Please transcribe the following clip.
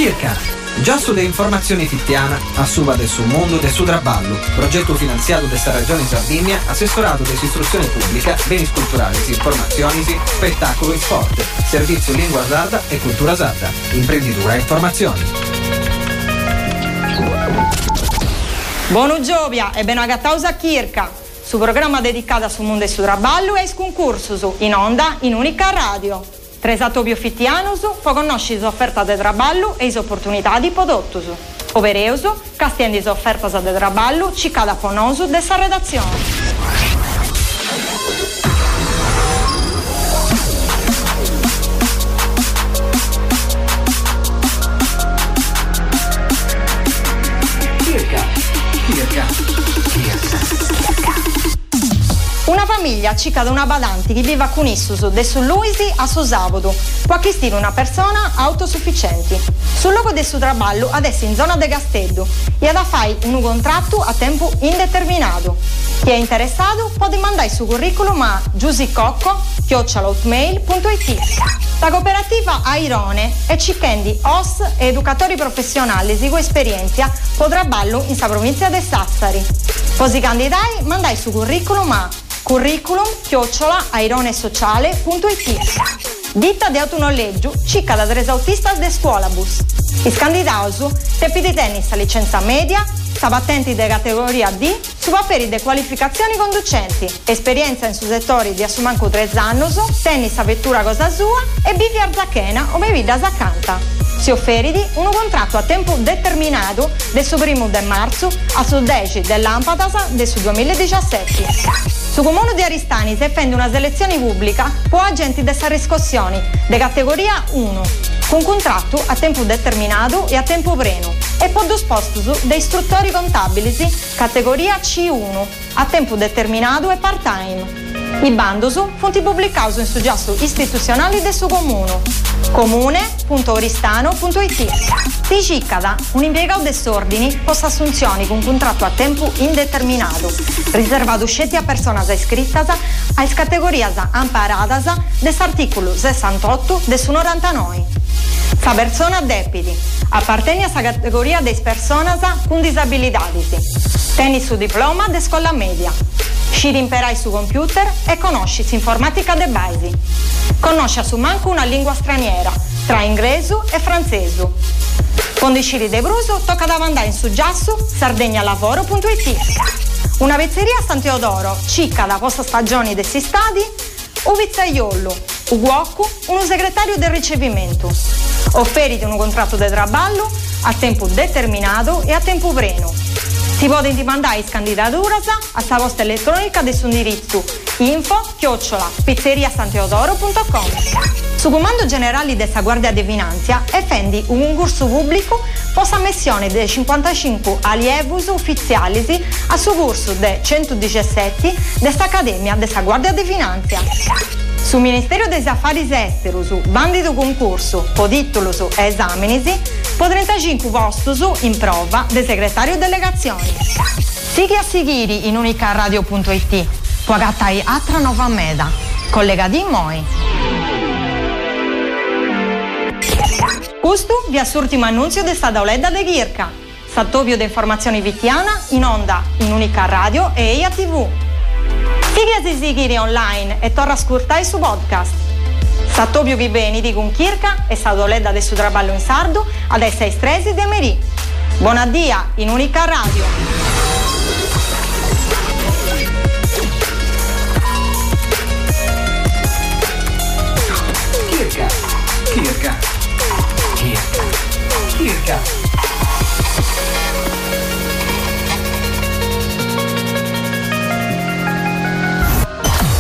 Circa, già sulle informazioni fittiana, a suba del suo mondo del suo traballo, progetto finanziato desta Regione Sardegna, assessorato dell'istruzione pubblica, beni culturali, informazioni, spettacolo e sport, servizio lingua sarda e cultura sarda, imprenditura e informazioni. Buonu Giovia e ben agattaus a Circa, su programma dedicato sul mondo del suo traballo e ai concursos in onda in unica radio. Tresatobio fittianus, può conoscere l'offerta di traballo e le opportunità di prodottos. Overeuso, castiendi l'offerta di traballo, cicada ponosu dessa redazione. Una famiglia cica da una badanti che vive con issus de su Luisi a su sabato, qualche stile una persona autosufficiente. Sul luogo del suo traballo adesso in zona de Gastedo e da fare un contratto a tempo indeterminato. Chi è interessato può mandare il suo curriculum a giusicocco@hotmail.it. La cooperativa Airone è cichendi os e educatori professionali di esperienza po traballo in sa provincia de Sassari. Così candidai mandai il suo curriculum a curriculum@aironesociale.it. Ditta di autonoleggio cica da tres autistas de scuola bus. I candidati tempi di tennis a licenza media, sabattenti di categoria D, su paperi di qualificazioni conducenti, esperienza in su settori di assumanco 3 anni, tennis a vettura cosa sua e bivi arzachena o bevida zaccanta. Si offeridi un contratto a tempo determinato del suo primo de marzo a su 10 dell'Ampatas del su 2017. Su Comune di Aristani si effende una selezione pubblica per agenti della riscossioni di categoria 1 con contratto a tempo determinato e a tempo pieno e per dos postos di istruttori contabili categoria C1 a tempo determinato e part-time. I bandos fonti pubblicati in suggesto istituzionali del suo comune comune.oristano.it. Si ciccada un impiegato dell'ordine post assunzioni con contratto a tempo indeterminato riservato scetti a personas iscrittas a categorias amparadas dell'articolo 68 del su 99. Sa persona debiti appartiene a sa categoria des personas con disabilidades. Teni su diploma de scuola media. Sciri imperai su computer e conosci informatica de basi. Conosce a su manco una lingua straniera, tra inglese e francese. Con i sciri de bruso tocca da mandare in suggiasso sardegnalavoro.it. Una pizzeria a San Teodoro, cicca da posta stagioni de si stadi, un pizzaiolo, un guocco, uno segretario del ricevimento. Offeriti un contratto di traballo a tempo determinato e a tempo pieno. Si può mandare candidaturas a sa posta elettronica del suo indirizzo info@pizzeriasanteodoro.com. Su comando generali della Guardia di Finanza effendi un concorso pubblico post ammissione dei 55 allievi ufficiali a suo corso de 117 desta Accademia della Guardia di Finanza. Su Ministero degli Affari Esteri, su bandito concorso, po titolo su esamini, po 35 posti in prova del segretario delegazioni. Sighi a seguire in unicaradio.it, può gattai altra nuova meda, collegati in moi. Questo vi è l'ultimo annunzio di stata Oleda de Circa, Sattopio di informazioni vittiana in onda in Unica Radio e EIA TV. Sighi seguire online e torna a ascoltare su podcast. Sattopio chi bene di con Circa e Sadoleda del suo traballo in sardo adesso ai stresi de Merì. Buona dia in Unica Radio. Circa.